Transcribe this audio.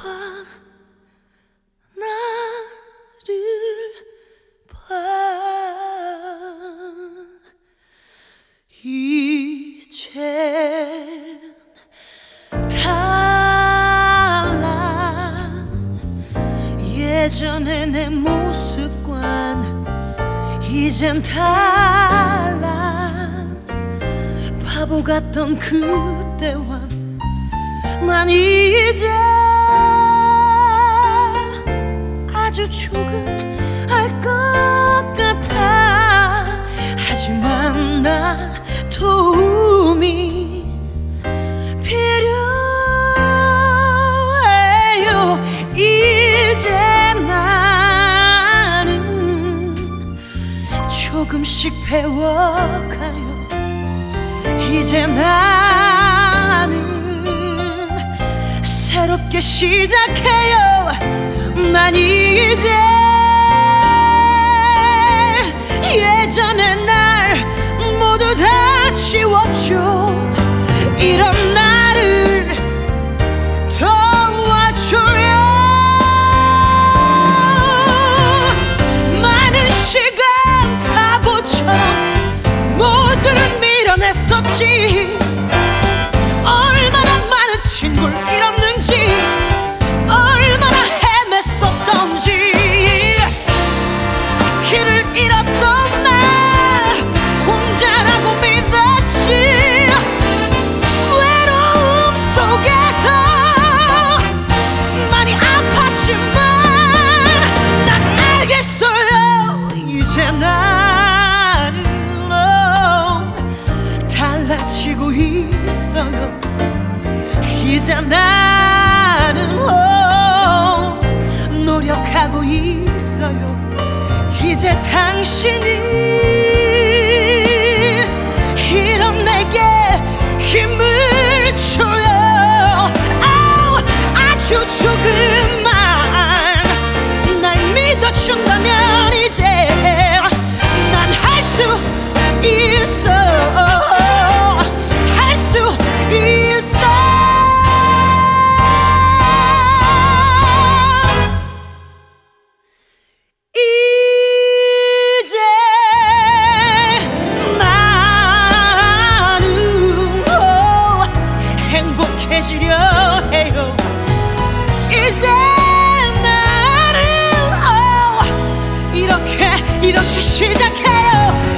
나를 봐. 이젠 달라. 예전의 내 모습과는 이젠 달라. 바보 같던 그때와 난 이제 아주 조금 알 것 같아. 하지만 나 도움이 필요해요. 이제 나는 조금씩 배워가요. 이제 나는 새롭게 시작해요. 난 이제 예전의 날 모두 다 지웠죠. 이런 나를 도와줘요. 많은 시간 바보처럼 모두를 밀어냈었지. 얼마나 많은 친구를 잃었는지, 얼마나 헤맸었던지. 길을 잃었던 나 혼자라고 믿었지. 외로움 속에서 많이 아팠지만 난 알겠어요. 이제 나는 달라지고 있어요. 이제 나는 노력하고 있어요. 이제 당신이 이런 내게 힘을 줘요. 아주 조금만 날 믿어준다면 이제 난 할 수 있어. 할 수 있어. 이제 나는 행복해지려 해요. 이제 나는 이렇게 시작해요.